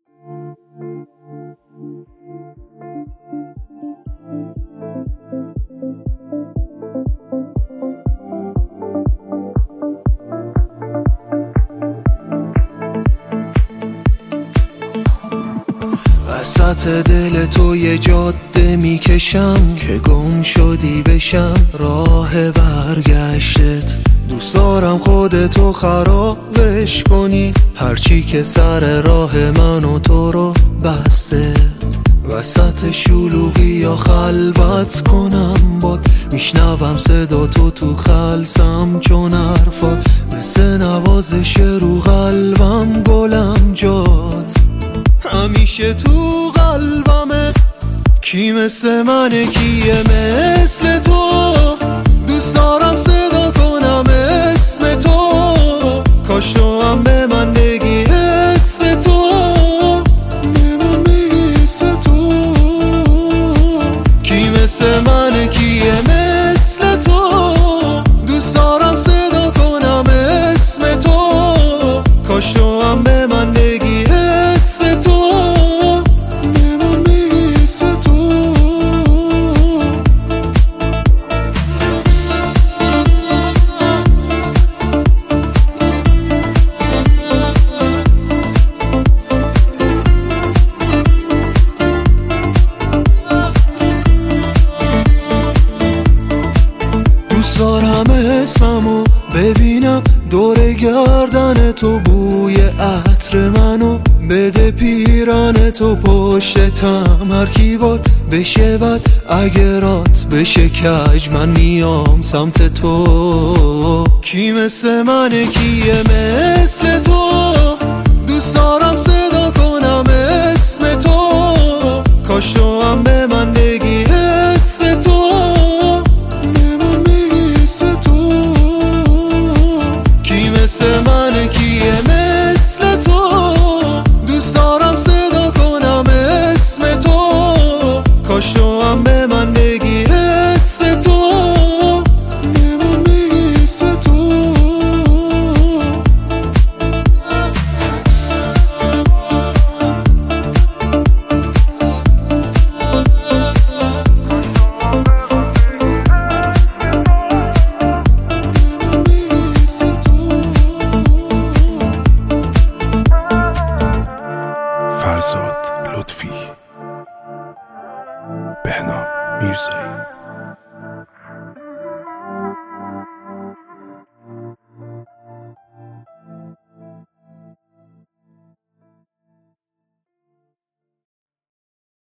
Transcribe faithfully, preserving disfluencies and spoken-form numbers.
وسط دل تو یه جاده میکشم که گم شدی بشم راه برگشتت. دوست دارم خودتو خرابش کنی، هرچی که سر راه من و تو رو بسته. وسط شلوغی یا خلوت کنم باد، میشنوم صدا تو تو خلسم چون حرفات مثل نوازش رو قلبم گلم جاد. همیشه تو قلبمه، کی مثل منه کیه مثل تو؟ دوست دارم صدا کنم اسم تو، کاش تو هم به من بگی حس تو، به من بگی حس تو. کی مثل منه کیه مثل تو؟ دوست دارم صدا کنم اسم تو، کاش تو هم به من بگی حس تو. دوست دارم اسممو ببینم دور گردن تو، بوی عطر منو بده پیرن تو، پشتم هر کی باد بشه بد اگرات بشه کج، من میام سمت تو. کی مثل منه کیه مثل تو؟